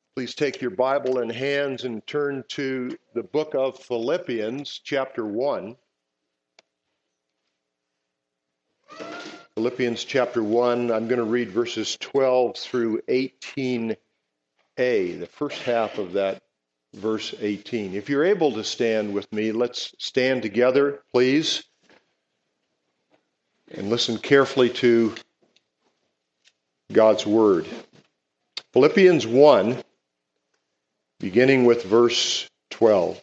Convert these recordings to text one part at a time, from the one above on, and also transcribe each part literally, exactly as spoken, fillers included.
Please take your Bible in hands and turn to the book of Philippians, chapter one. Philippians chapter one, I'm going to read verses twelve through eighteen a, the first half of that verse eighteen. If you're able to stand with me, let's stand together, please, and listen carefully to God's word. Philippians one, beginning with verse twelve.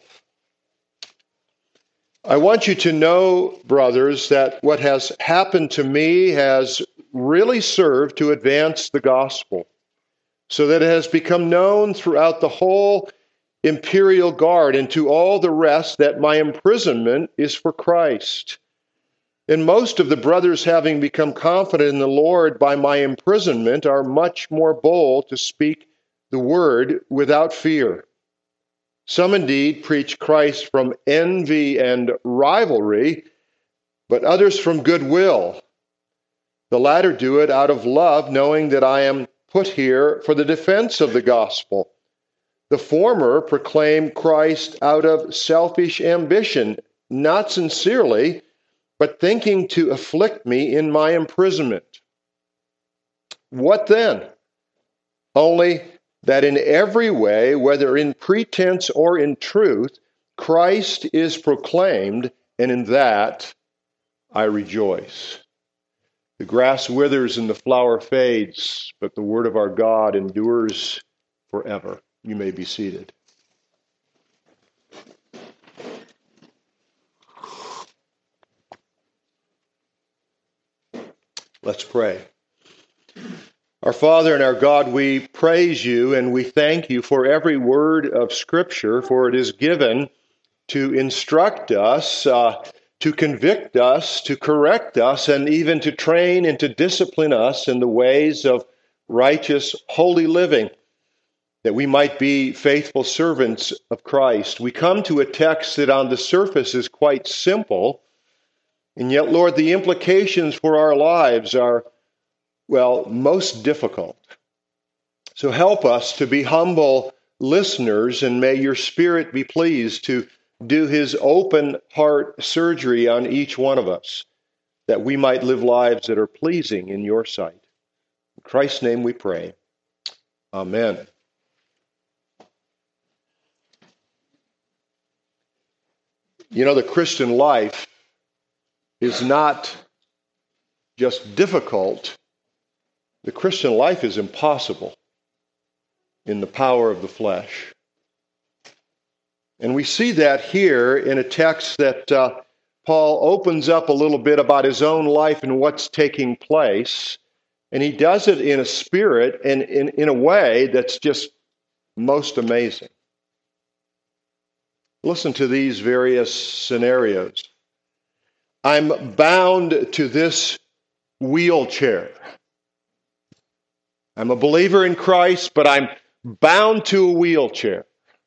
I want you to know, brothers, that what has happened to me has really served to advance the gospel, so that it has become known throughout the whole imperial guard and to all the rest that my imprisonment is for Christ. And most of the brothers, having become confident in the Lord by my imprisonment, are much more bold to speak the word without fear. Some indeed preach Christ from envy and rivalry, but others from goodwill. The latter do it out of love, knowing that I am put here for the defense of the gospel. The former proclaim Christ out of selfish ambition, not sincerely, but thinking to afflict me in my imprisonment. What then? Only that in every way, whether in pretense or in truth, Christ is proclaimed, and in that I rejoice. The grass withers and the flower fades, but the word of our God endures forever. You may be seated. Let's pray. Our Father and our God, we praise you and we thank you for every word of Scripture, for it is given to instruct us, uh, to convict us, to correct us, and even to train and to discipline us in the ways of righteous, holy living, that we might be faithful servants of Christ. We come to a text that on the surface is quite simple, and yet, Lord, the implications for our lives are well, most difficult. So help us to be humble listeners, and may your Spirit be pleased to do his open heart surgery on each one of us, that we might live lives that are pleasing in your sight. In Christ's name we pray. Amen. You know, the Christian life is not just difficult. The Christian life is impossible in the power of the flesh. And we see that here in a text that uh, Paul opens up a little bit about his own life and what's taking place. And he does it in a spirit and in, in a way that's just most amazing. Listen to these various scenarios. I'm bound to this wheelchair. I'm a believer in Christ, but I'm bound to a wheelchair.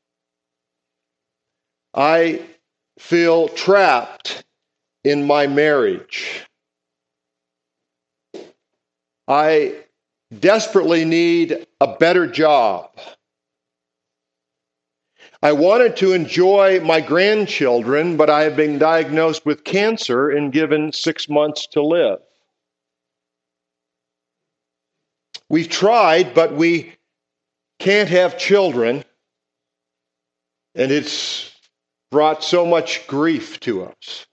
I feel trapped in my marriage. I desperately need a better job. I wanted to enjoy my grandchildren, but I have been diagnosed with cancer and given six months to live. We've tried, but we can't have children, and it's brought so much grief to us.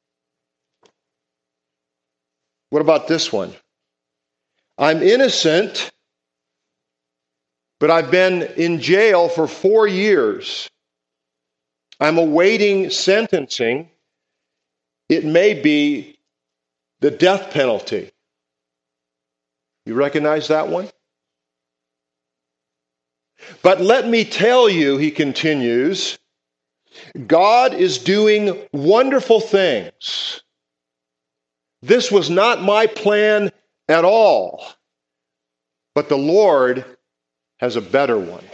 What about this one? I'm innocent, but I've been in jail for four years. I'm awaiting sentencing. It may be the death penalty. You recognize that one? But let me tell you, he continues, God is doing wonderful things. This was not my plan at all, but the Lord has a better one.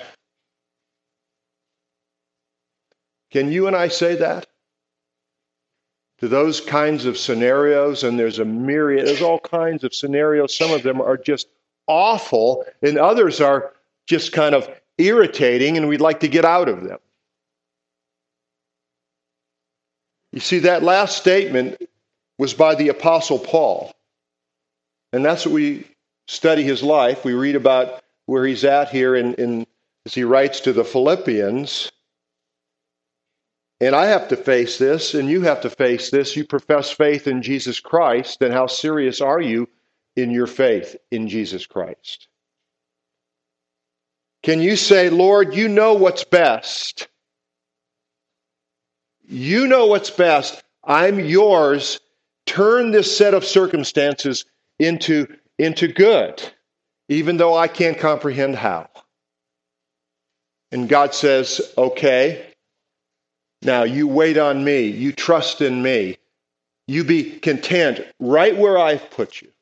Can you and I say that? To those kinds of scenarios, and there's a myriad, there's all kinds of scenarios. Some of them are just awful, and others are just kind of irritating and we'd like to get out of them. You see, that last statement was by the Apostle Paul. And that's what we study his life. We read about where he's at here in, in as he writes to the Philippians. And I have to face this, and you have to face this. You profess faith in Jesus Christ, then how serious are you in your faith in Jesus Christ? Can you say, Lord, you know what's best? You know what's best. I'm yours. Turn this set of circumstances into, into good, even though I can't comprehend how. And God says, okay, now you wait on me. You trust in me. You be content right where I've put you.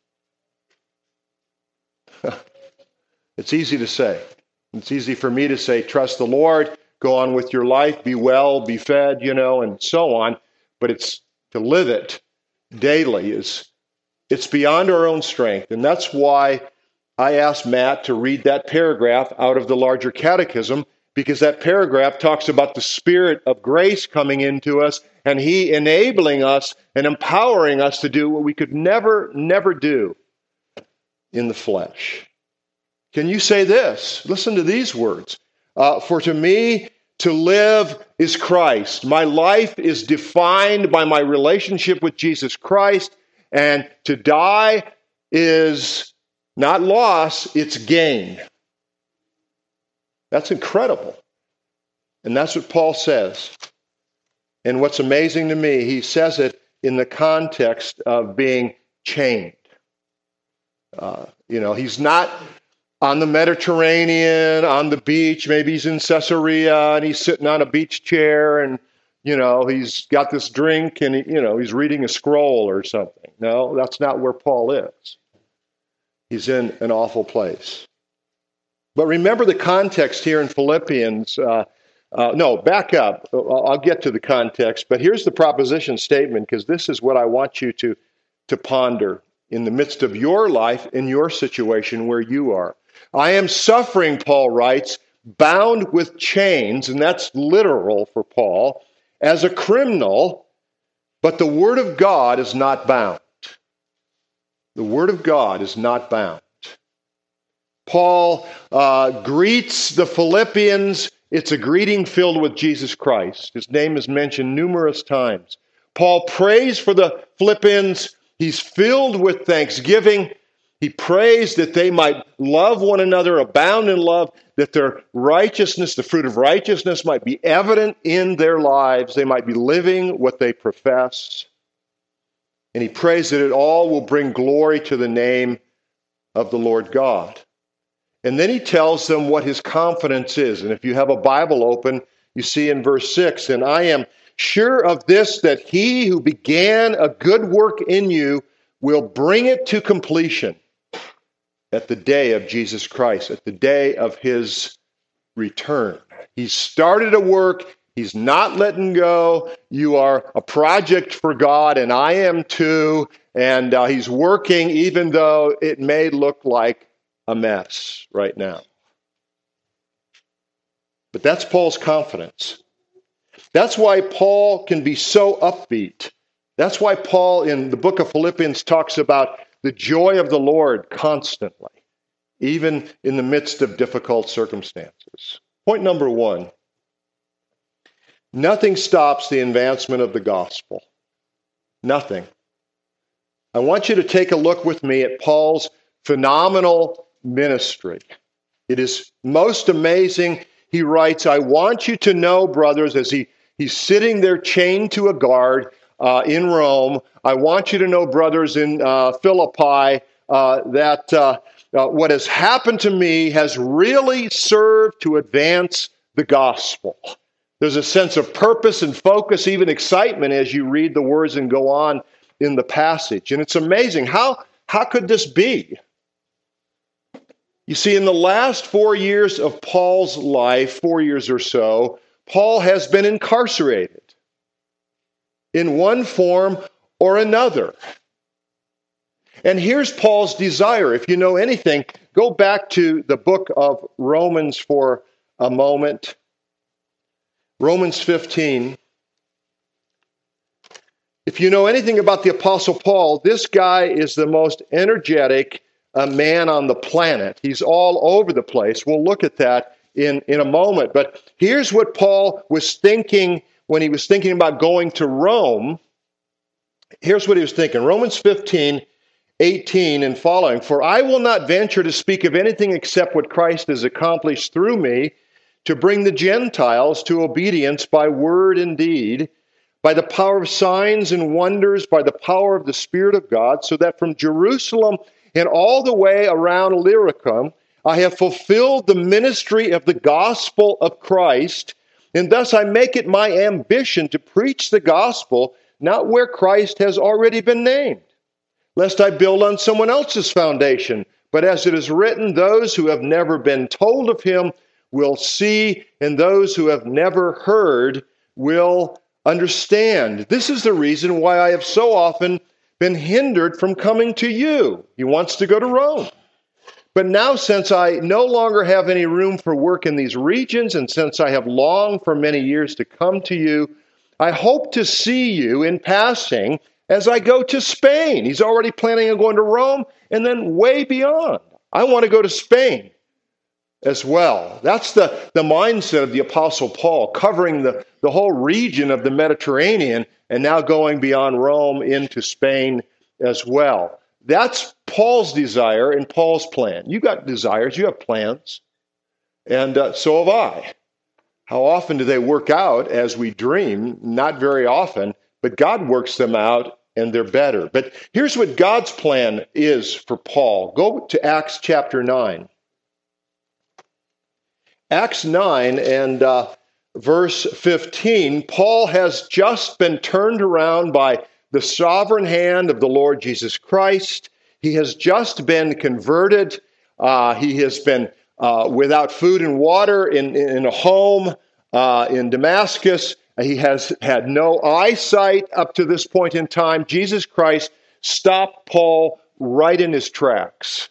It's easy to say. It's easy for me to say, trust the Lord, go on with your life, be well, be fed, you know, and so on. But it's to live it daily is it's beyond our own strength. And that's why I asked Matt to read that paragraph out of the larger catechism, because that paragraph talks about the Spirit of grace coming into us and He enabling us and empowering us to do what we could never, never do in the flesh. Can you say this? Listen to these words. Uh, For to me, to live is Christ. My life is defined by my relationship with Jesus Christ, and to die is not loss, it's gain. That's incredible. And that's what Paul says. And what's amazing to me, he says it in the context of being chained. Uh, you know, he's not on the Mediterranean, on the beach. Maybe he's in Caesarea and he's sitting on a beach chair and, you know, he's got this drink and, he, you know, he's reading a scroll or something. No, that's not where Paul is. He's in an awful place. But remember the context here in Philippians. Uh, uh, no, back up. I'll get to the context. But here's the proposition statement, because this is what I want you to, to ponder in the midst of your life, in your situation where you are. I am suffering, Paul writes, bound with chains, and that's literal for Paul, as a criminal, but the Word of God is not bound. The Word of God is not bound. Paul uh, greets the Philippians. It's a greeting filled with Jesus Christ. His name is mentioned numerous times. Paul prays for the Philippians. He's filled with thanksgiving. He prays that they might love one another, abound in love, that their righteousness, the fruit of righteousness, might be evident in their lives. They might be living what they profess. And he prays that it all will bring glory to the name of the Lord God. And then he tells them what his confidence is. And if you have a Bible open, you see in verse six, and I am sure of this, that he who began a good work in you will bring it to completion at the day of Jesus Christ, at the day of his return. He started a work. He's not letting go. You are a project for God, and I am too. And uh, he's working even though it may look like a mess right now. But that's Paul's confidence. That's why Paul can be so upbeat. That's why Paul in the book of Philippians talks about the joy of the Lord constantly, even in the midst of difficult circumstances. Point number one, nothing stops the advancement of the gospel. Nothing. I want you to take a look with me at Paul's phenomenal ministry. It is most amazing. He writes, I want you to know, brothers, as he, he's sitting there chained to a guard uh, in Rome, I want you to know, brothers in uh, Philippi, uh, that uh, uh, what has happened to me has really served to advance the gospel. There's a sense of purpose and focus, even excitement, as you read the words and go on in the passage. And it's amazing. How, how could this be? You see, in the last four years of Paul's life, four years or so, Paul has been incarcerated in one form or another. And here's Paul's desire. If you know anything, go back to the book of Romans for a moment. Romans fifteen. If you know anything about the Apostle Paul, this guy is the most energetic uh, man on the planet. He's all over the place. We'll look at that in, in a moment. But here's what Paul was thinking when he was thinking about going to Rome. Here's what he was thinking. Romans fifteen, eighteen and following. For I will not venture to speak of anything except what Christ has accomplished through me to bring the Gentiles to obedience by word and deed, by the power of signs and wonders, by the power of the Spirit of God, so that from Jerusalem and all the way around Illyricum, I have fulfilled the ministry of the gospel of Christ, and thus I make it my ambition to preach the gospel, not where Christ has already been named, lest I build on someone else's foundation. But as it is written, those who have never been told of him will see, and those who have never heard will understand. This is the reason why I have so often been hindered from coming to you. He wants to go to Rome. But now, since I no longer have any room for work in these regions, and since I have longed for many years to come to you, I hope to see you in passing as I go to Spain. He's already planning on going to Rome and then way beyond. I want to go to Spain as well. That's the, the mindset of the Apostle Paul, covering the, the whole region of the Mediterranean and now going beyond Rome into Spain as well. That's Paul's desire and Paul's plan. You got desires, you have plans, and uh, so have I. How often do they work out as we dream? Not very often, but God works them out and they're better. But here's what God's plan is for Paul. Go to Acts chapter nine. Acts nine and uh, verse fifteen, Paul has just been turned around by the sovereign hand of the Lord Jesus Christ. He has just been converted. Uh, he has been uh, without food and water in, in a home uh, in Damascus. He has had no eyesight up to this point in time. Jesus Christ stopped Paul right in his tracks.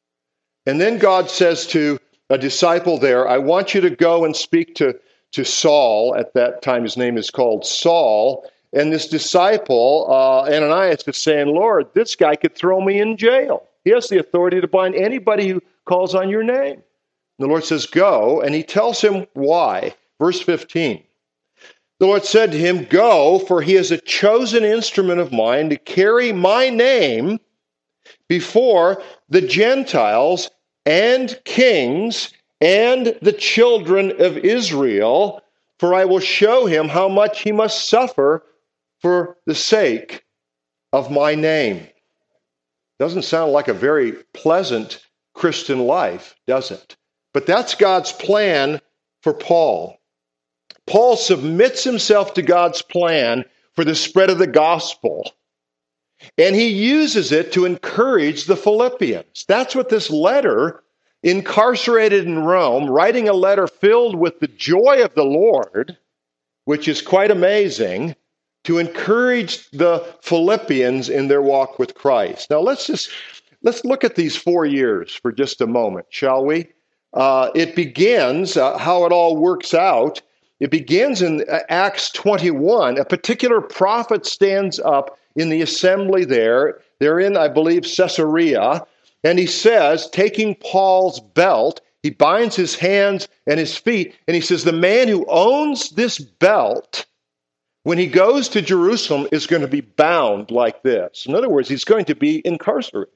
And then God says to a disciple there, I want you to go and speak to, to Saul. At that time, his name is called Saul. And this disciple, uh, Ananias, is saying, Lord, this guy could throw me in jail. He has the authority to bind anybody who calls on your name. And the Lord says, go. And he tells him why. Verse fifteen. The Lord said to him, go, for he is a chosen instrument of mine to carry my name before the Gentiles and kings and the children of Israel, for I will show him how much he must suffer for the sake of my name. Doesn't sound like a very pleasant Christian life, does it? But that's God's plan for Paul. Paul submits himself to God's plan for the spread of the gospel, and he uses it to encourage the Philippians. That's what this letter, incarcerated in Rome, writing a letter filled with the joy of the Lord, which is quite amazing, to encourage the Philippians in their walk with Christ. Now let's just let's look at these four years for just a moment, shall we? Uh, it begins, uh, how it all works out. It begins in Acts twenty-one. A particular prophet stands up in the assembly there. They're in, I believe, Caesarea. And he says, taking Paul's belt, he binds his hands and his feet. And he says, the man who owns this belt, when he goes to Jerusalem, is going to be bound like this. In other words, he's going to be incarcerated.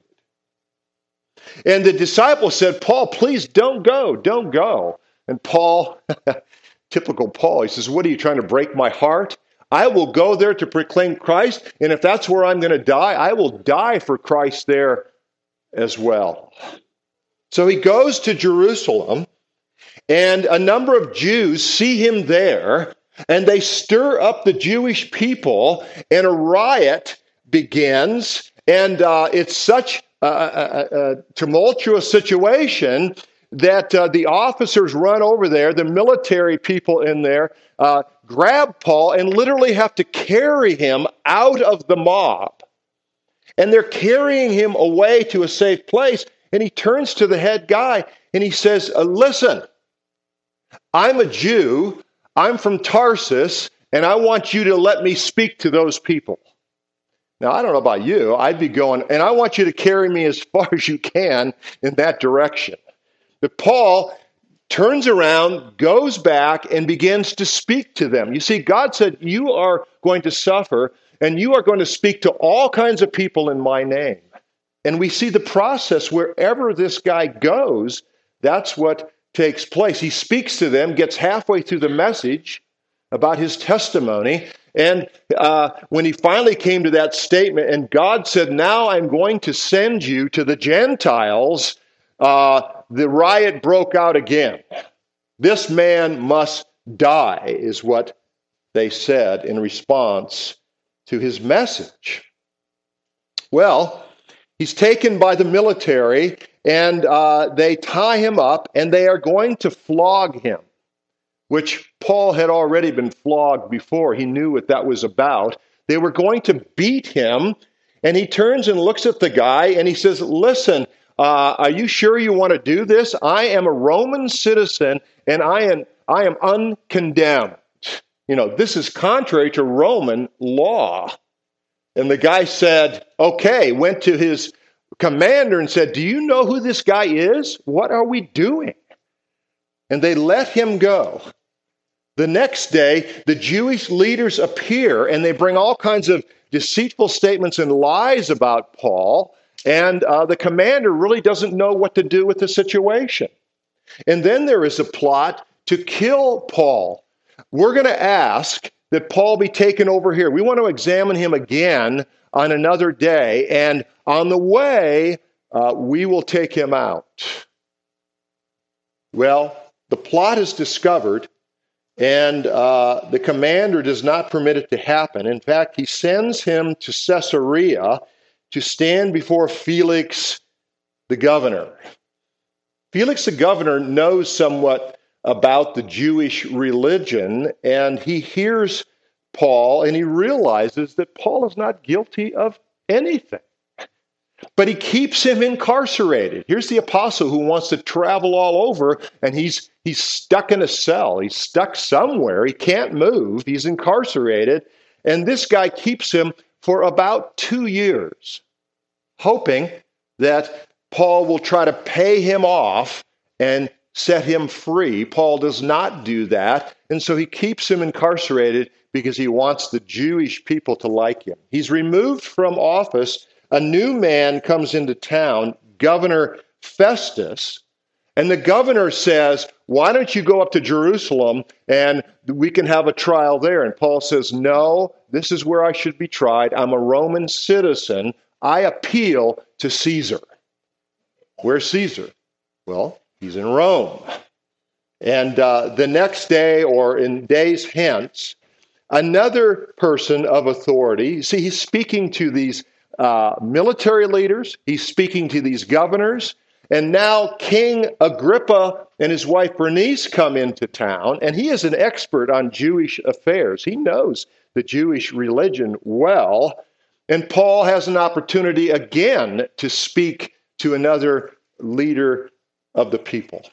And the disciples said, Paul, please don't go, don't go. And Paul, typical Paul, he says, what are you trying to break my heart? I will go there to proclaim Christ, and if that's where I'm going to die, I will die for Christ there as well. So he goes to Jerusalem, and a number of Jews see him there, and they stir up the Jewish people, and a riot begins, and uh, it's such a, a, a tumultuous situation that uh, the officers run over there, the military people in there, uh, grab Paul and literally have to carry him out of the mob. And they're carrying him away to a safe place. And he turns to the head guy and he says, uh, listen, I'm a Jew, I'm from Tarsus, and I want you to let me speak to those people. Now, I don't know about you, I'd be going, and I want you to carry me as far as you can in that direction. But Paul turns around, goes back, and begins to speak to them. You see, God said, you are going to suffer, and you are going to speak to all kinds of people in my name. And we see the process wherever this guy goes, that's what takes place. He speaks to them, gets halfway through the message about his testimony, and uh, when he finally came to that statement, and God said, now I'm going to send you to the Gentiles, uh, the riot broke out again. This man must die, is what they said in response to his message. Well, he's taken by the military, and uh, they tie him up, and they are going to flog him, which Paul had already been flogged before. He knew what that was about. They were going to beat him, and he turns and looks at the guy, and he says, listen, uh, are you sure you want to do this? I am a Roman citizen, and I am, I am uncondemned. You know, this is contrary to Roman law. And the guy said, okay, went to his commander and said, do you know who this guy is? What are we doing? And they let him go. The next day, the Jewish leaders appear, and they bring all kinds of deceitful statements and lies about Paul, and uh, the commander really doesn't know what to do with the situation. And then there is a plot to kill Paul. We're going to ask that Paul be taken over here. We want to examine him again on another day, and on the way, uh, we will take him out. Well, the plot is discovered, and uh, the commander does not permit it to happen. In fact, he sends him to Caesarea to stand before Felix the governor. Felix the governor knows somewhat about the Jewish religion, and he hears Paul, and he realizes that Paul is not guilty of anything. But he keeps him incarcerated. Here's the apostle who wants to travel all over, and he's he's stuck in a cell. He's stuck somewhere. He can't move. He's incarcerated. And this guy keeps him for about two years, hoping that Paul will try to pay him off and set him free. Paul does not do that, and so he keeps him incarcerated because he wants the Jewish people to like him. He's removed from office. A new man comes into town, Governor Festus, and the governor says, why don't you go up to Jerusalem and we can have a trial there? And Paul says, no, this is where I should be tried. I'm a Roman citizen. I appeal to Caesar. Where's Caesar? Well, he's in Rome. And uh, the next day, or in days hence, another person of authority, see, he's speaking to these uh, military leaders, he's speaking to these governors, and now King Agrippa and his wife Bernice come into town, and he is an expert on Jewish affairs. He knows the Jewish religion well, and Paul has an opportunity again to speak to another leader of the people.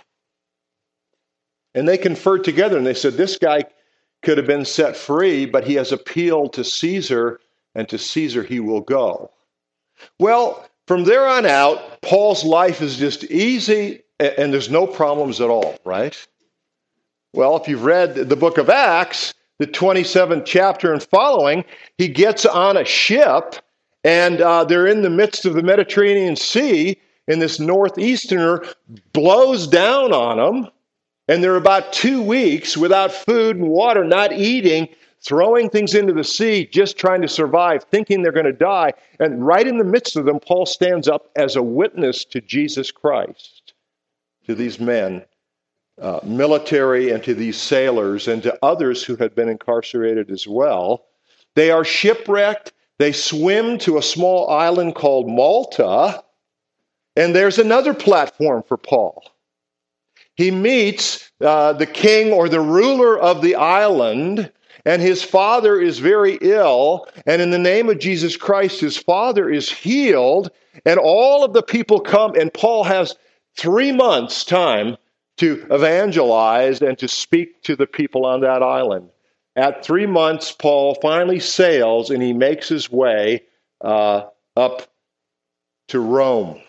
And they conferred together, and they said, this guy could have been set free, but he has appealed to Caesar, and to Caesar he will go. Well, from there on out, Paul's life is just easy, and there's no problems at all, right? Well, if you've read the book of Acts, the twenty-seventh chapter and following, he gets on a ship, and uh, they're in the midst of the Mediterranean Sea, and this northeasterner blows down on them, and they're about two weeks without food and water, not eating, throwing things into the sea, just trying to survive, thinking they're going to die. And right in the midst of them, Paul stands up as a witness to Jesus Christ, to these men, uh, military, and to these sailors, and to others who had been incarcerated as well. They are shipwrecked. They swim to a small island called Malta, and there's another platform for Paul. He meets uh, the king or the ruler of the island, and his father is very ill, and in the name of Jesus Christ, his father is healed, and all of the people come, and Paul has three months' time to evangelize and to speak to the people on that island. At three months, Paul finally sails and he makes his way uh, up to Rome.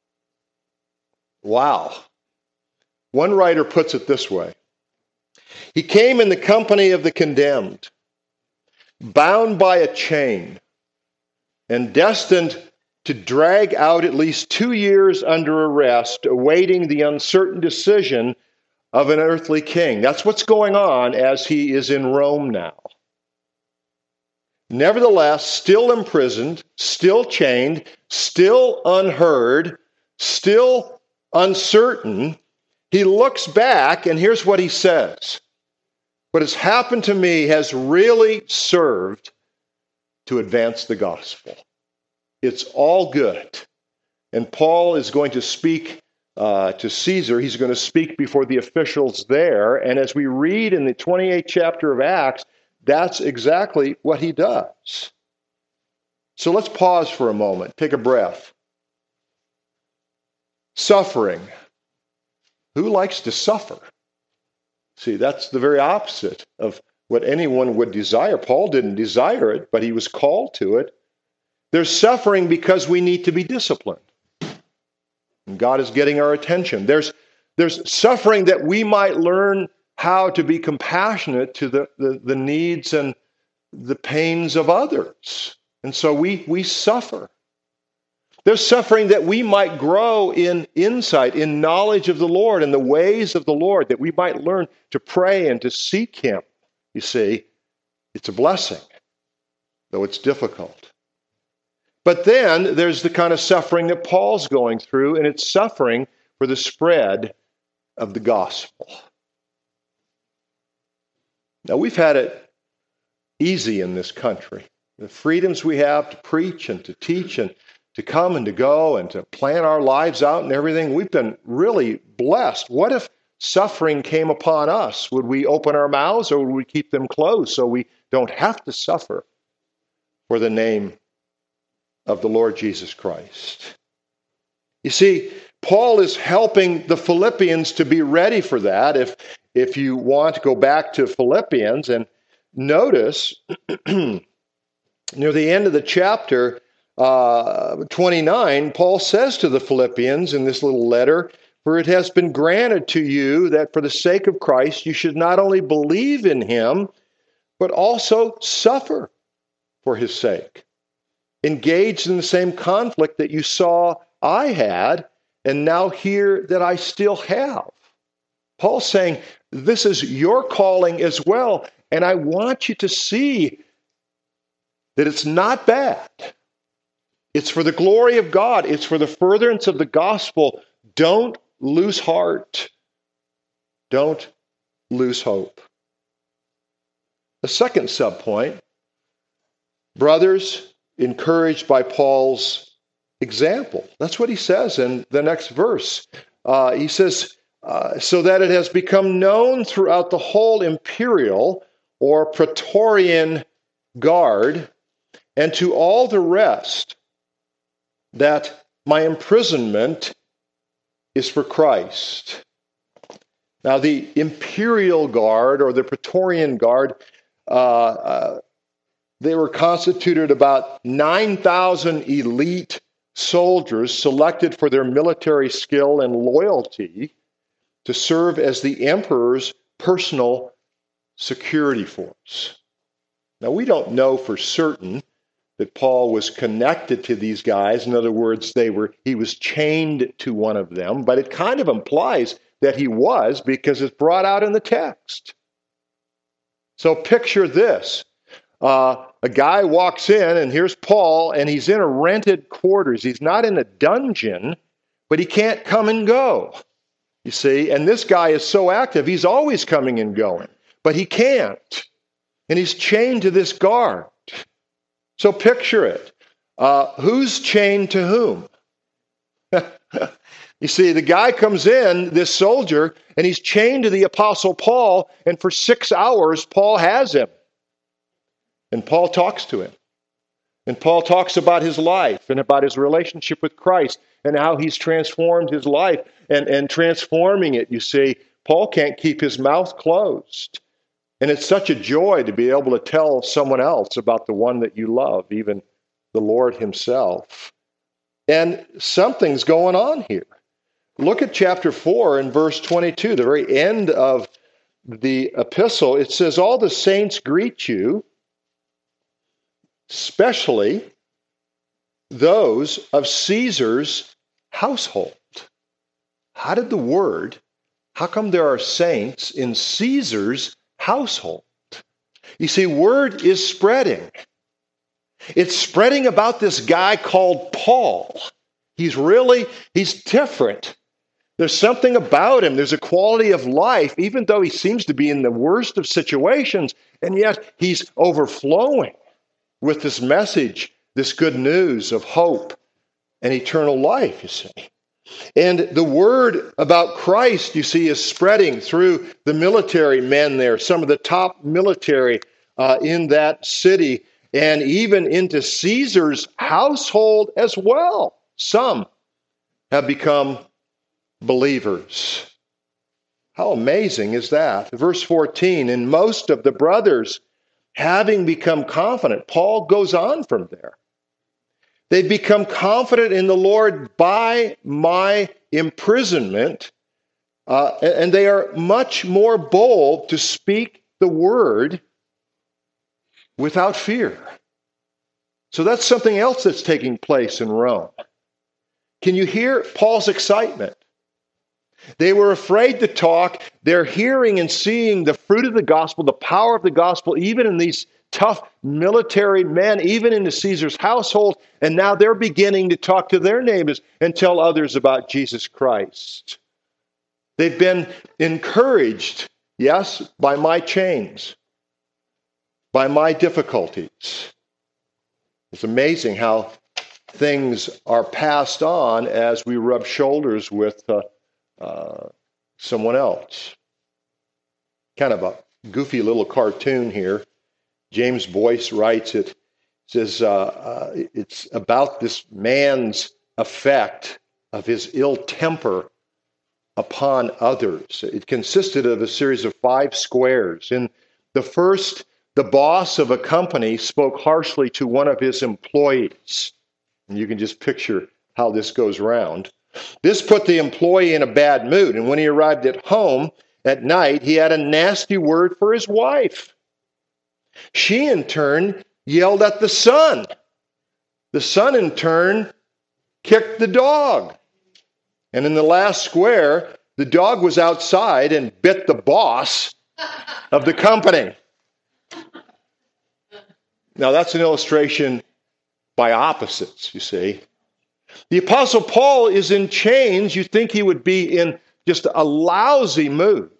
Wow. One writer puts it this way. He came in the company of the condemned, bound by a chain, and destined to drag out at least two years under arrest, awaiting the uncertain decision of an earthly king. That's what's going on as he is in Rome now. Nevertheless, still imprisoned, still chained, still unheard, still uncertain, he looks back and here's what he says. What has happened to me has really served to advance the gospel. It's all good. And Paul is going to speak uh, to Caesar. He's going to speak before the officials there. And as we read in the twenty-eighth chapter of Acts, that's exactly what he does. So let's pause for a moment. Take a breath. Suffering. Who likes to suffer? See, that's the very opposite of what anyone would desire. Paul didn't desire it, but he was called to it. There's suffering because we need to be disciplined. And God is getting our attention. There's, there's suffering that we might learn how to be compassionate to the, the, the needs and the pains of others. And so we, we suffer. There's suffering that we might grow in insight, in knowledge of the Lord and the ways of the Lord, that we might learn to pray and to seek Him. You see, it's a blessing, though it's difficult. But then there's the kind of suffering that Paul's going through, and it's suffering for the spread of the gospel. Now, we've had it easy in this country. The freedoms we have to preach and to teach and to come and to go and to plan our lives out and everything, we've been really blessed. What if suffering came upon us? Would we open our mouths or would we keep them closed so we don't have to suffer for the name of the Lord Jesus Christ? You see, Paul is helping the Philippians to be ready for that. If, if you want to go back to Philippians and notice near the end of the chapter, Uh, twenty-nine, Paul says to the Philippians in this little letter, "For it has been granted to you that for the sake of Christ you should not only believe in him, but also suffer for his sake. Engaged in the same conflict that you saw I had, and now hear that I still have." Paul's saying, this is your calling as well, and I want you to see that it's not bad. It's for the glory of God. It's for the furtherance of the gospel. Don't lose heart. Don't lose hope. The second subpoint, brothers, encouraged by Paul's example. That's what he says in the next verse. Uh, he says, uh, so that it has become known throughout the whole imperial or Praetorian Guard and to all the rest that my imprisonment is for Christ. Now, the Imperial Guard or the Praetorian Guard, uh, uh, they were constituted about nine thousand elite soldiers selected for their military skill and loyalty to serve as the emperor's personal security force. Now, we don't know for certain that Paul was connected to these guys. In other words, they were he was chained to one of them, but it kind of implies that he was because it's brought out in the text. So picture this. Uh, a guy walks in, and here's Paul, and he's in a rented quarters. He's not in a dungeon, but he can't come and go, you see. And this guy is so active, he's always coming and going, but he can't. And he's chained to this guard. So picture it. Uh, who's chained to whom? You see, the guy comes in, this soldier, and he's chained to the Apostle Paul, and for six hours, Paul has him. And Paul talks to him. And Paul talks about his life and about his relationship with Christ. and how he's transformed his life and, and transforming it. You see, Paul can't keep his mouth closed. And it's such a joy to be able to tell someone else about the one that you love, even the Lord himself. And something's going on here. Look at chapter four and verse twenty-two, the very end of the epistle. It says, all the saints greet you, especially those of Caesar's household. How did the word, how come there are saints in Caesar's household? You see, word is spreading. It's spreading about this guy called Paul. He's really, he's different. There's something about him. There's a quality of life, even though he seems to be in the worst of situations, and yet he's overflowing with this message, this good news of hope and eternal life, you see. And the word about Christ, you see, is spreading through the military men there, some of the top military uh, in that city, and even into Caesar's household as well. Some have become believers. How amazing is that? Verse fourteen, and most of the brothers, having become confident, Paul goes on from there. They've become confident in the Lord by my imprisonment, uh, and they are much more bold to speak the word without fear. So that's something else that's taking place in Rome. Can you hear Paul's excitement? They were afraid to talk. They're hearing and seeing the fruit of the gospel, the power of the gospel, even in these tough military men, even into Caesar's household. And now they're beginning to talk to their neighbors and tell others about Jesus Christ. They've been encouraged, yes, by my chains, by my difficulties. It's amazing how things are passed on as we rub shoulders with uh, uh, someone else. Kind of a goofy little cartoon here. James Boyce writes it. It says uh, uh, it's about this man's effect of his ill temper upon others. It consisted of a series of five squares. In the first, the boss of a company spoke harshly to one of his employees. And you can just picture how this goes round. This put the employee in a bad mood. And when he arrived at home at night, he had a nasty word for his wife. She, in turn, yelled at the son. The son, in turn, kicked the dog. And in the last square, the dog was outside and bit the boss of the company. Now, that's an illustration by opposites, you see. The Apostle Paul is in chains. You think he would be in just a lousy mood.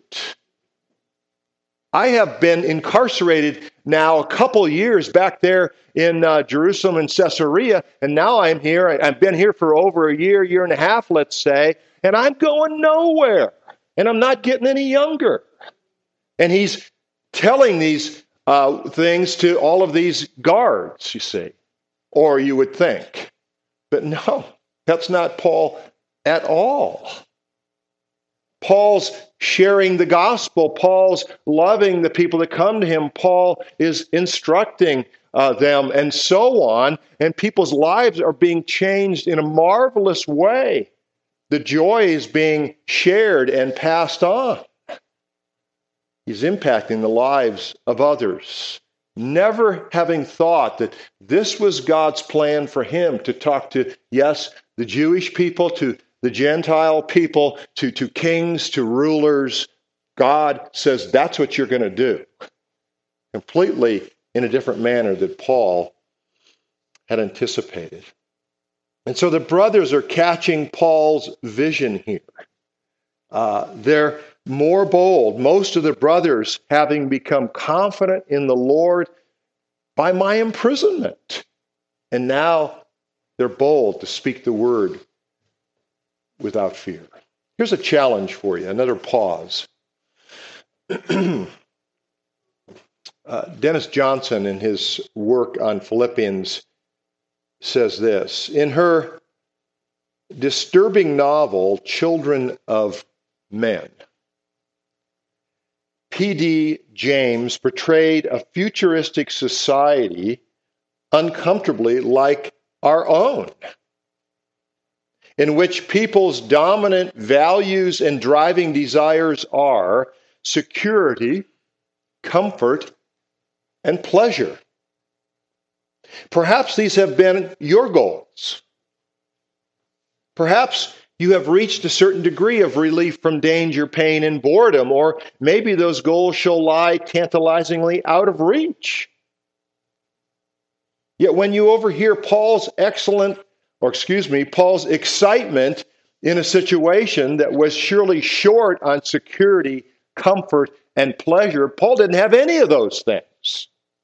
I have been incarcerated now a couple years back there in uh, Jerusalem and Caesarea, and now I'm here. I've been here for over a year, year and a half, let's say, and I'm going nowhere, and I'm not getting any younger. And he's telling these uh, things to all of these guards, you see, or you would think. But no, that's not Paul at all. Paul's sharing the gospel. Paul's loving the people that come to him. Paul is instructing uh, them and so on. And people's lives are being changed in a marvelous way. The joy is being shared and passed on. He's impacting the lives of others. Never having thought that this was God's plan for him to talk to, yes, the Jewish people, to the Gentile people, to, to kings, to rulers. God says that's what you're going to do. Completely in a different manner that Paul had anticipated. And so the brothers are catching Paul's vision here. Uh, they're more bold. Most of the brothers having become confident in the Lord by my imprisonment. And now they're bold to speak the word without fear. Here's a challenge for you, another pause. uh, Dennis Johnson, in his work on Philippians, says this: in her disturbing novel, Children of Men, P D James portrayed a futuristic society uncomfortably like our own, in which people's dominant values and driving desires are security, comfort, and pleasure. Perhaps these have been your goals. Perhaps you have reached a certain degree of relief from danger, pain, and boredom, or maybe those goals shall lie tantalizingly out of reach. Yet when you overhear Paul's excellent, or excuse me, Paul's excitement in a situation that was surely short on security, comfort, and pleasure, Paul didn't have any of those things.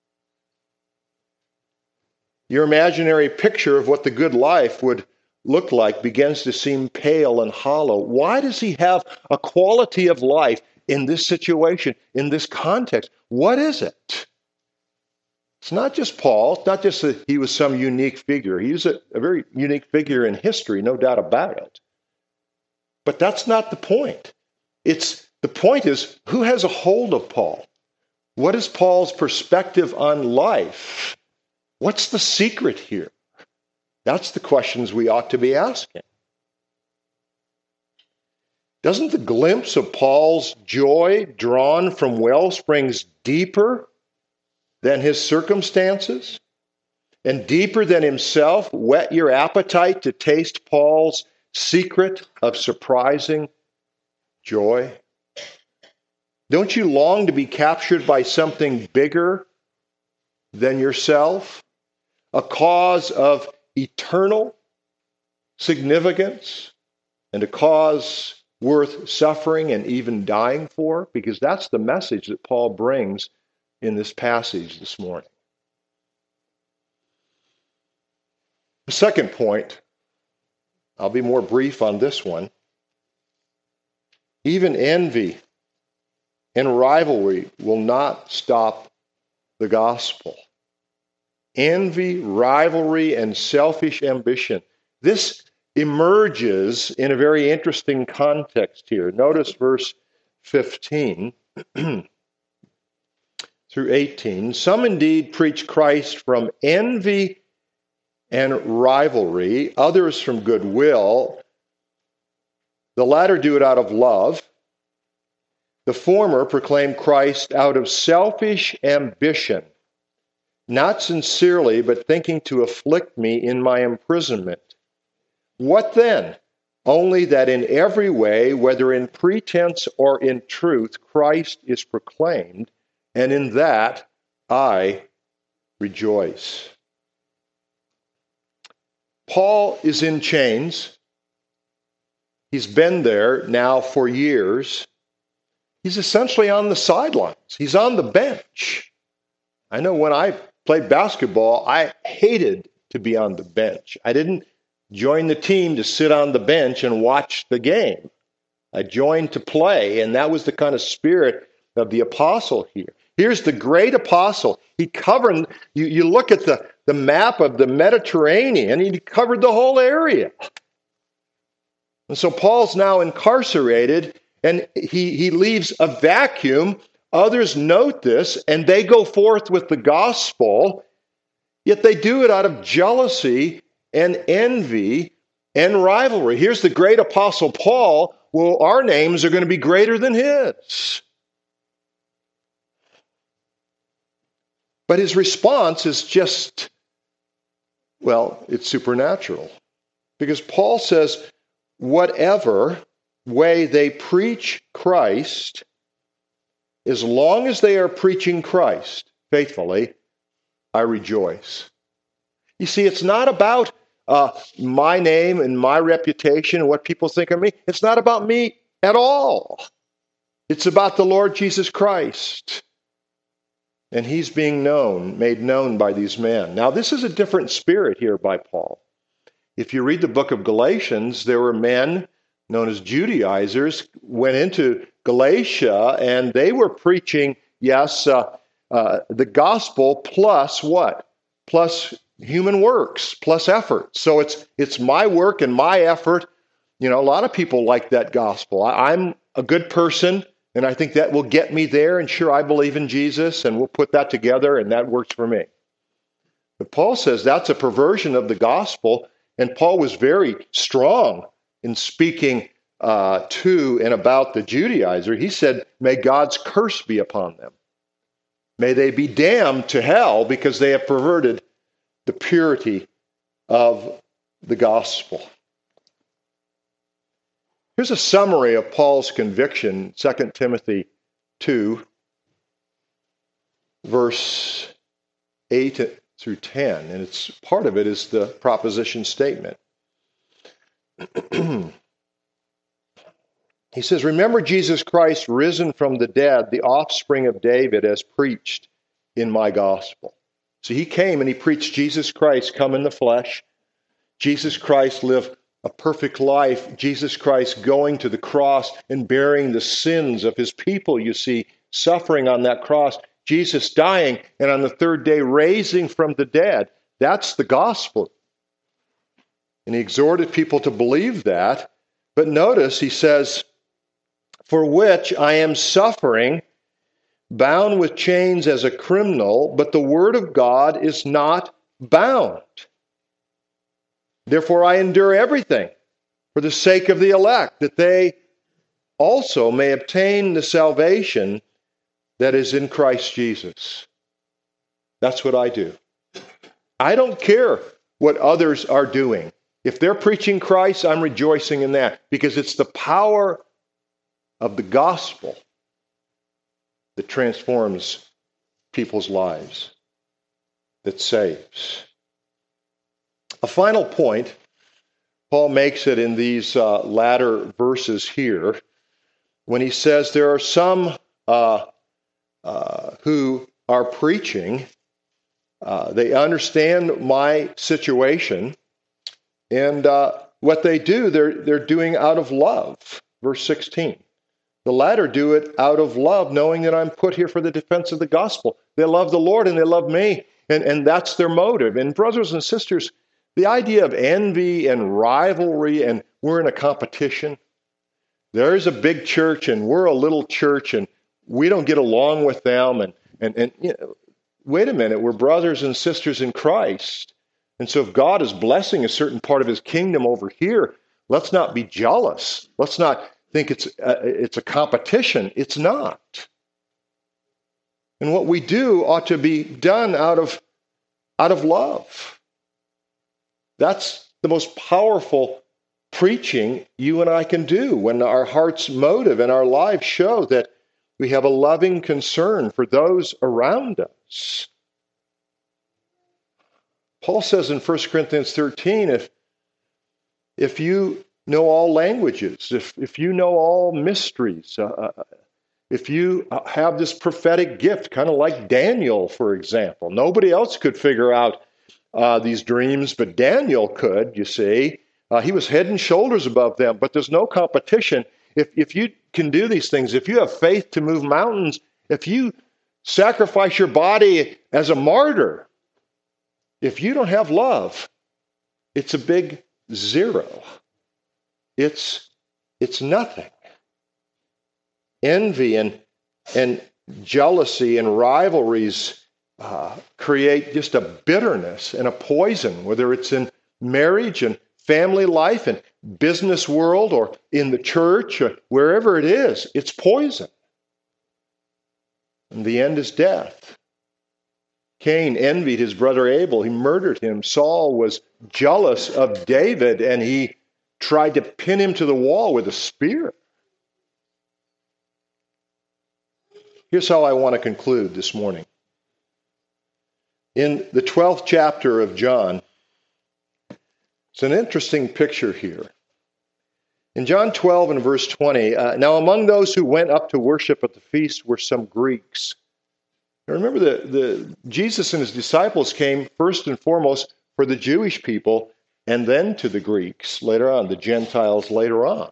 Your imaginary picture of what the good life would look like begins to seem pale and hollow. Why does he have a quality of life in this situation, in this context? What is it? It's not just Paul. It's not just that he was some unique figure. He was a, a very unique figure in history, no doubt about it. But that's not the point. It's the point is, who has a hold of Paul? What is Paul's perspective on life? What's the secret here? That's the questions we ought to be asking. Doesn't the glimpse of Paul's joy drawn from well springs deeper than his circumstances and deeper than himself whet your appetite to taste Paul's secret of surprising joy? Don't you long to be captured by something bigger than yourself? A cause of eternal significance and a cause worth suffering and even dying for? Because that's the message that Paul brings in this passage this morning. The second point, I'll be more brief on this one. Even envy and rivalry will not stop the gospel. Envy, rivalry, and selfish ambition. This emerges in a very interesting context here. Notice verse fifteen through eighteen. Some indeed preach Christ from envy and rivalry, others from goodwill. The latter do it out of love. The former proclaim Christ out of selfish ambition, not sincerely, but thinking to afflict me in my imprisonment. What then? Only that in every way, whether in pretense or in truth, Christ is proclaimed, and in that I rejoice. Paul is in chains. He's been there now for years. He's essentially on the sidelines. He's on the bench. I know when I played basketball, I hated to be on the bench. I didn't join the team to sit on the bench and watch the game. I joined to play, and that was the kind of spirit of the apostle here. Here's the great apostle. He covered, you, you look at the, the map of the Mediterranean, he covered the whole area. And so Paul's now incarcerated, and he, he leaves a vacuum. Others note this, and they go forth with the gospel, yet they do it out of jealousy and envy and rivalry. Here's the great apostle Paul. Well, our names are going to be greater than his. But his response is just, well, it's supernatural. Because Paul says, whatever way they preach Christ, as long as they are preaching Christ faithfully, I rejoice. You see, it's not about uh, my name and my reputation and what people think of me. It's not about me at all. It's about the Lord Jesus Christ. And he's being known, made known by these men. Now, this is a different spirit here by Paul. If you read the book of Galatians, there were men known as Judaizers, went into Galatia, and they were preaching, yes, uh, uh, the gospel plus what? Plus human works plus effort. So it's it's my work and my effort. You know, a lot of people like that gospel. I, I'm a good person, and I think that will get me there. And sure, I believe in Jesus, and we'll put that together, and that works for me. But Paul says that's a perversion of the gospel, and Paul was very strong in speaking uh, to and about the Judaizer. He said, may God's curse be upon them. May they be damned to hell because they have perverted the purity of the gospel. Here's a summary of Paul's conviction, Second Timothy two, verse eight through ten, and it's part of it is the proposition statement. He says, remember Jesus Christ risen from the dead, the offspring of David, as preached in my gospel. So he came and he preached Jesus Christ come in the flesh. Jesus Christ lived a perfect life. Jesus Christ going to the cross and bearing the sins of his people, you see, suffering on that cross. Jesus dying and on the third day raising from the dead. That's the gospel. And he exhorted people to believe that. But notice he says, for which I am suffering, bound with chains as a criminal, but the word of God is not bound. Therefore I endure everything for the sake of the elect, that they also may obtain the salvation that is in Christ Jesus. That's what I do. I don't care what others are doing. If they're preaching Christ, I'm rejoicing in that because it's the power of the gospel that transforms people's lives, that saves. A final point, Paul makes it in these uh, latter verses here, when he says there are some uh, uh, who are preaching, uh, they understand my situation, and uh, what they do, they're, they're doing out of love. Verse sixteen. The latter do it out of love, knowing that I'm put here for the defense of the gospel. They love the Lord and they love me, and, and that's their motive. And brothers and sisters, the idea of envy and rivalry and we're in a competition. There's a big church and we're a little church and we don't get along with them. And, and, and you know, wait a minute, we're brothers and sisters in Christ. And so if God is blessing a certain part of his kingdom over here, let's not be jealous. Let's not think it's a, it's a competition. It's not. And what we do ought to be done out of, out of love. That's the most powerful preaching you and I can do when our heart's motive and our lives show that we have a loving concern for those around us. Paul says in First Corinthians thirteen, if, if you know all languages, if, if you know all mysteries, uh, if you have this prophetic gift, kind of like Daniel, for example. Nobody else could figure out uh, these dreams, but Daniel could, you see. Uh, he was head and shoulders above them, but there's no competition. If, if you can do these things, if you have faith to move mountains, if you sacrifice your body as a martyr, if you don't have love, it's a big zero. It's, it's nothing. Envy and, and jealousy and rivalries uh, create just a bitterness and a poison, whether it's in marriage and family life and business world or in the church or wherever it is. It's poison. And the end is death. Cain envied his brother Abel. He murdered him. Saul was jealous of David and he tried to pin him to the wall with a spear. Here's how I want to conclude this morning. In the twelfth chapter of John, it's an interesting picture here. In John twelve and verse twenty, uh, now among those who went up to worship at the feast were some Greeks. Now remember, the, the Jesus and his disciples came first and foremost for the Jewish people, and then to the Greeks later on, the Gentiles later on.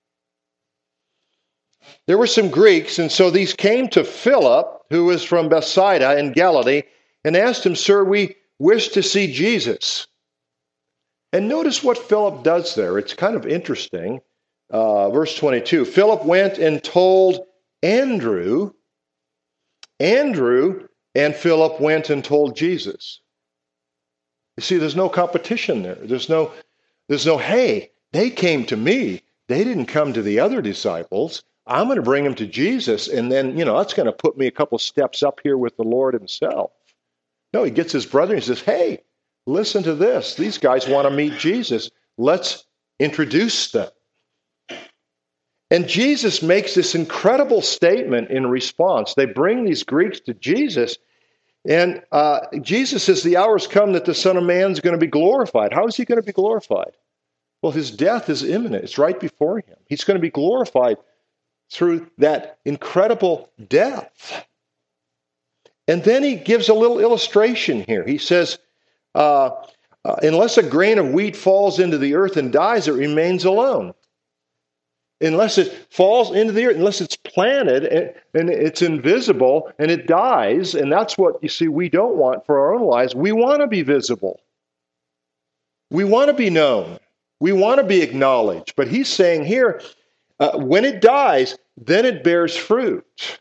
There were some Greeks, and so these came to Philip, who was from Bethsaida in Galilee, and asked him, Sir, we, wish to see Jesus. And notice what Philip does there. It's kind of interesting. Uh, verse twenty-two, Philip went and told Andrew. Andrew and Philip went and told Jesus. You see, there's no competition there. There's no, there's no, hey, they came to me. They didn't come to the other disciples. I'm going to bring them to Jesus, and then, you know, that's going to put me a couple steps up here with the Lord himself. No, he gets his brother and he says, hey, listen to this. These guys want to meet Jesus. Let's introduce them. And Jesus makes this incredible statement in response. They bring these Greeks to Jesus, and uh, Jesus says, the hour's come that the Son of Man is going to be glorified. How is he going to be glorified? Well, his death is imminent. It's right before him. He's going to be glorified through that incredible death. And then he gives a little illustration here. He says, uh, uh, unless a grain of wheat falls into the earth and dies, it remains alone. Unless it falls into the earth, unless it's planted and, and it's invisible and it dies, and that's what, you see, we don't want for our own lives. We want to be visible. We want to be known. We want to be acknowledged. But he's saying here, uh, when it dies, then it bears fruit.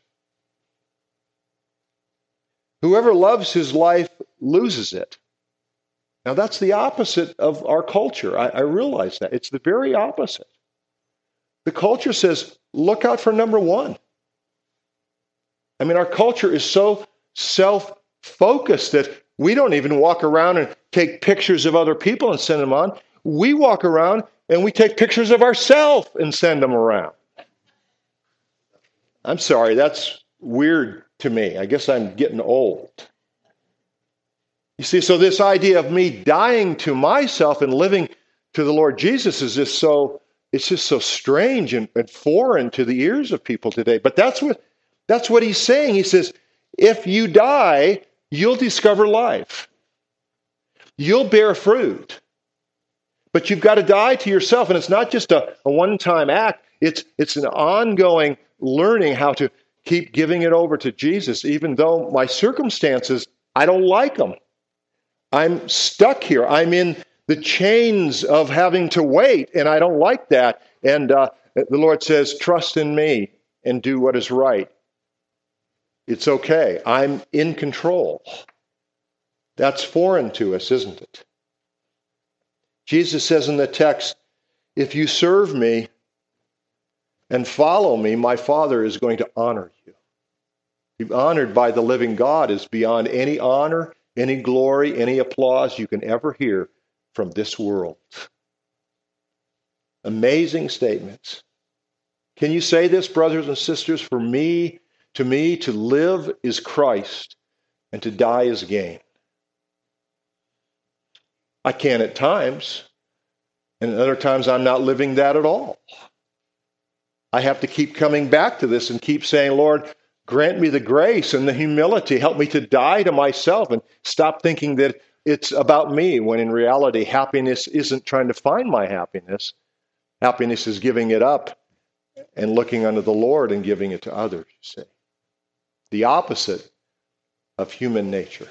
Whoever loves his life loses it. Now, that's the opposite of our culture. I, I realize that. It's the very opposite. The culture says, look out for number one. I mean, our culture is so self-focused that we don't even walk around and take pictures of other people and send them on. We walk around and we take pictures of ourselves and send them around. I'm sorry, that's weird to me. I guess I'm getting old. You see, so this idea of me dying to myself and living to the Lord Jesus is just so, it's just so strange and, and foreign to the ears of people today. But that's what, that's what he's saying. He says, if you die, you'll discover life. You'll bear fruit. But you've got to die to yourself. And it's not just a, a one-time act. It's, it's an ongoing learning how to keep giving it over to Jesus, even though my circumstances, I don't like them. I'm stuck here. I'm in the chains of having to wait, and I don't like that. And uh, the Lord says, trust in me and do what is right. It's okay. I'm in control. That's foreign to us, isn't it? Jesus says in the text, if you serve me and follow me, my Father is going to honor you. To be honored by the living God is beyond any honor, any glory, any applause you can ever hear from this world. Amazing statements. Can you say this, brothers and sisters? For me, to me, to live is Christ, and to die is gain. I can at times, and at other times I'm not living that at all. I have to keep coming back to this and keep saying, Lord, grant me the grace and the humility. Help me to die to myself and stop thinking that it's about me, when in reality, happiness isn't trying to find my happiness. Happiness is giving it up and looking unto the Lord and giving it to others, you see. The opposite of human nature.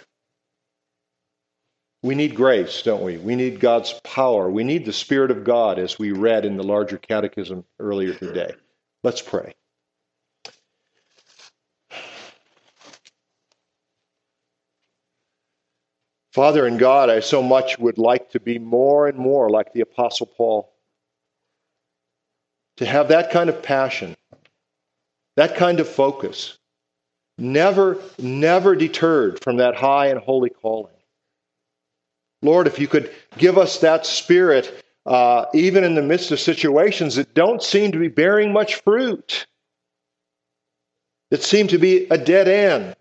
We need grace, don't we? We need God's power. We need the Spirit of God, as we read in the larger catechism earlier today. Let's pray. Father and God, I so much would like to be more and more like the Apostle Paul. To have that kind of passion, that kind of focus, never, never deterred from that high and holy calling. Lord, if you could give us that spirit, uh, even in the midst of situations that don't seem to be bearing much fruit, that seem to be a dead end.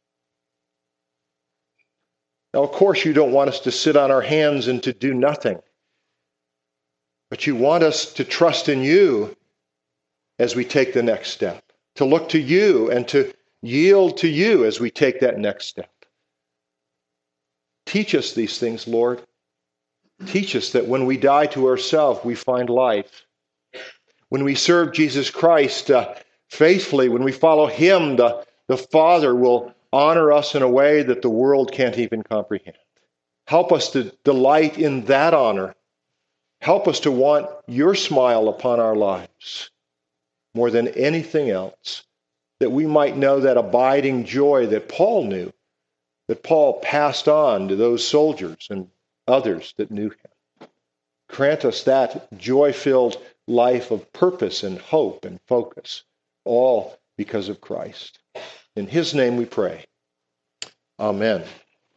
Now, of course, you don't want us to sit on our hands and to do nothing, but you want us to trust in you as we take the next step, to look to you and to yield to you as we take that next step. Teach us these things, Lord. Teach us that when we die to ourselves, we find life. When we serve Jesus Christ uh, faithfully, when we follow him, the, the Father will honor us in a way that the world can't even comprehend. Help us to delight in that honor. Help us to want your smile upon our lives more than anything else, that we might know that abiding joy that Paul knew, that Paul passed on to those soldiers and others that knew him. Grant us that joy-filled life of purpose and hope and focus, all because of Christ. In his name we pray. Amen.